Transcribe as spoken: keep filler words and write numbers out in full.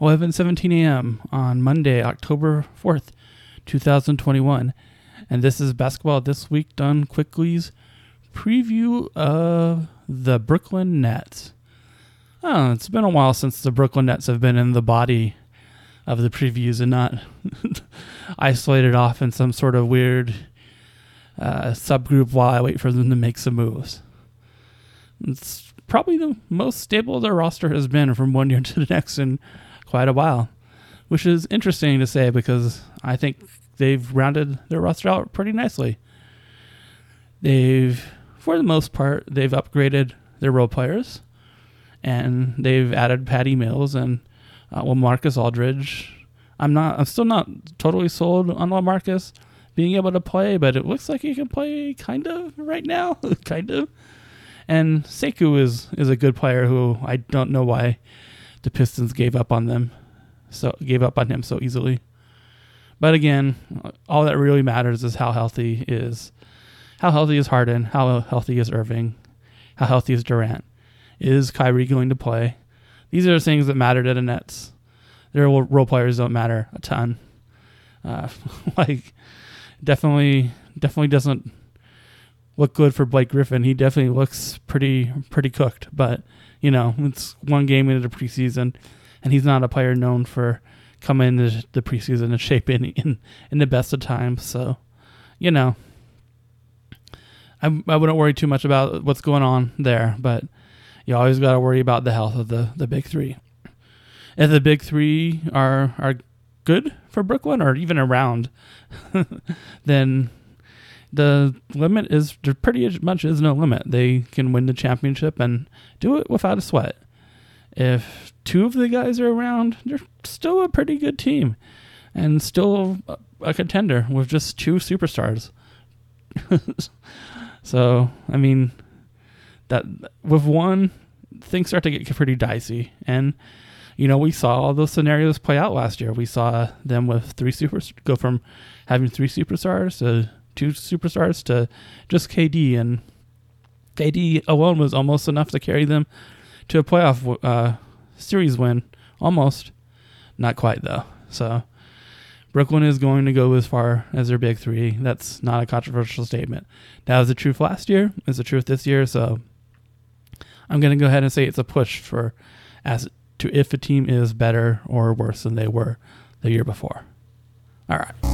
eleven seventeen a.m. on Monday, October fourth, twenty twenty-one. And this is Basketball This Week Done Quickly's preview of the Brooklyn Nets. Oh, it's been a while since the Brooklyn Nets have been in the body of the previews and not isolated off in some sort of weird uh, subgroup while I wait for them to make some moves. It's probably the most stable their roster has been from one year to the next in quite a while, which is interesting to say because I think they've rounded their roster out pretty nicely. They've, for the most part, they've upgraded their role players, and they've added Patty Mills and uh, LaMarcus Aldridge. I'm not, I'm still not totally sold on LaMarcus being able to play, but it looks like he can play kind of right now, kind of. And Sekou is, is a good player who I don't know why the Pistons gave up on them, so gave up on him so easily. But again, all that really matters is how healthy is, how healthy is Harden, how healthy is Irving, how healthy is Durant. Is Kyrie going to play? These are the things that matter to the Nets. Their role players don't matter a ton. Uh, like, definitely, definitely doesn't look good for Blake Griffin. He definitely looks pretty, pretty cooked. But you know, it's one game into the preseason, and he's not a player known for coming into the preseason and shape in in, in the best of times. So, you know, I I wouldn't worry too much about what's going on there, but you always got to worry about the health of the, the big three. If the big three are are good for Brooklyn or even around, then the limit is, there pretty much is no limit. They can win the championship and do it without a sweat. If two of the guys are around, they're still a pretty good team and still a, a contender with just two superstars. So, I mean, that with one, things start to get pretty dicey. And, you know, we saw all those scenarios play out last year. We saw them with three super go from having three superstars to two superstars to just K D. And K D alone was almost enough to carry them to a playoff uh, series win. Almost. Not quite, though. So, Brooklyn is going to go as far as their big three. That's not a controversial statement. That was the truth last year. It's the truth this year. So, I'm going to go ahead and say it's a push for as to if a team is better or worse than they were the year before. All right.